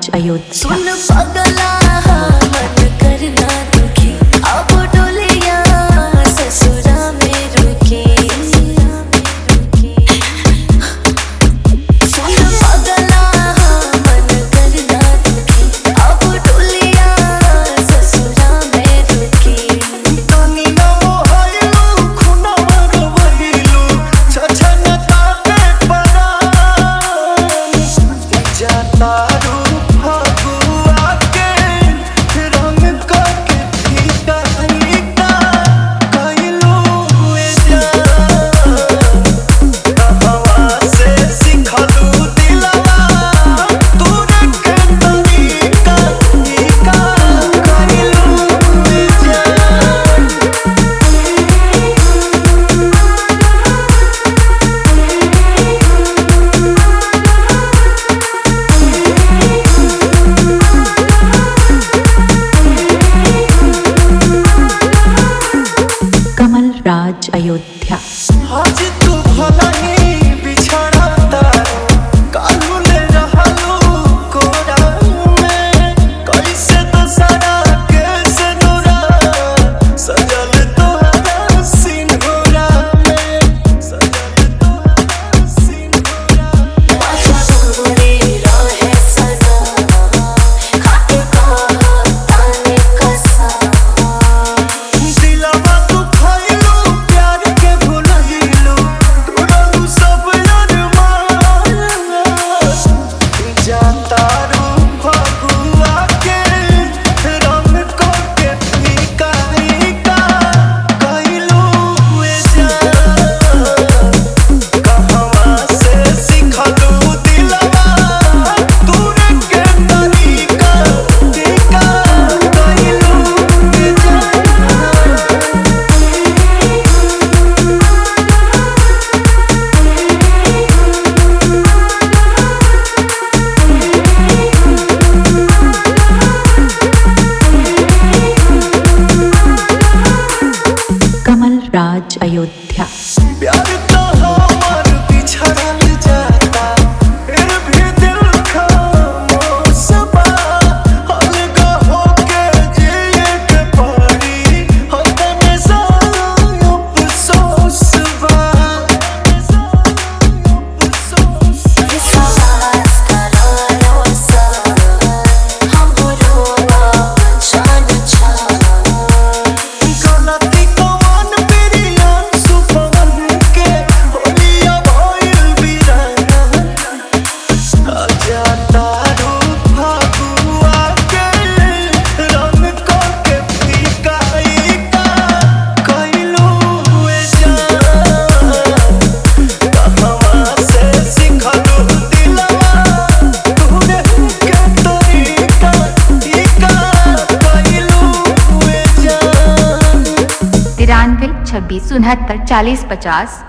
अयोध्या। सुन पगला मन करना दुखी, अब डोलिया ससुरा में रुकी। सुन पगला मन करना दुखी, अब डोलिया ससुरा में रुकी। तानी ना मोहाइलू खुना मरवहिलू छछन ताके परान जाता रू फगुआ के रंग करके फीका फीका कइलू ए जान कहवा से सिखलू दिलवा तूने के तरीका फीका कइलू ए जान। कमल राज अयोध्या। आज तू भला ही बिछड़ा तारू कालू ले रहलू कोरा में कैसे दशहरा कैसे नूरा सजल तोहरा सिंदूरा में सजल तोहरा सिंदूरा में। माझ्या घरी रहे सदा, खाते ताने कसा। दिलवा तू खइलू प्यार के भुलहिलू तोरलू सब अरमान जाता रू फगुआ के रंग करके फीका फीका कइलू ए जान कहवा से सिखलू दिलवा तूने के तरीका फीका कइलू ए जान। कमल राज अयोध्या। प्यार तो हमार बिछड़ल जाता फिर भी दिल खामोश बा अलगा होके जिए के पड़ी हतने सा अफसोस बा अफसोस। विश्वास करालो सा, हमरो जान छा। गलती कौन पिरियन सुपवन के होलिया भइल बिराना जाता रू फगुआ के रंग करके फीका फीका कइलू ए जान कहवा से सिखलू दिलवा तूने के तरीका फीका कइलू ए जान। 93 26 69 40 50।